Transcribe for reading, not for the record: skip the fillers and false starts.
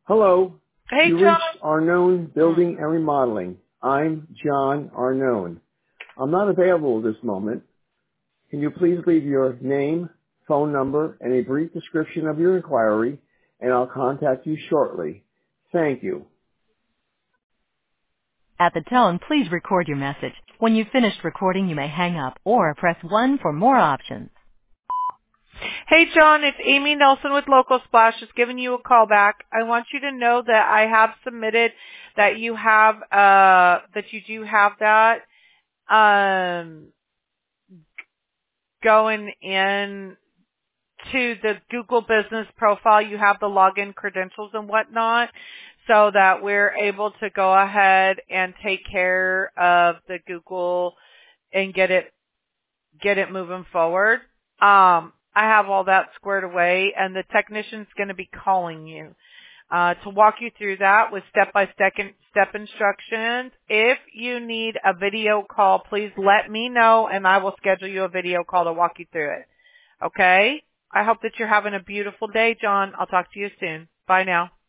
Hello. Hey, You John. reached Arnone Building and Remodeling. I'm John Arnone. I'm not available at this moment. Can you please leave your name, phone number, and a brief description of your inquiry, and I'll contact you shortly. Thank you. At the tone, please record your message. When you've finished recording, you may hang up or press 1 for more options. Hey, John. It's Amy Nelson with Local Splash. Just giving you a call back. I want you to know that I have submitted that you have that you do have that going in to the Google business profile. You have the login credentials and whatnot, so that we're able to go ahead and take care of the Google and get it moving forward. I have all that squared away, and the technician's going to be calling you to walk you through that with step-by-step instructions. If you need a video call, please let me know, and I will schedule you a video call to walk you through it. Okay? I hope that you're having a beautiful day, John. I'll talk to you soon. Bye now.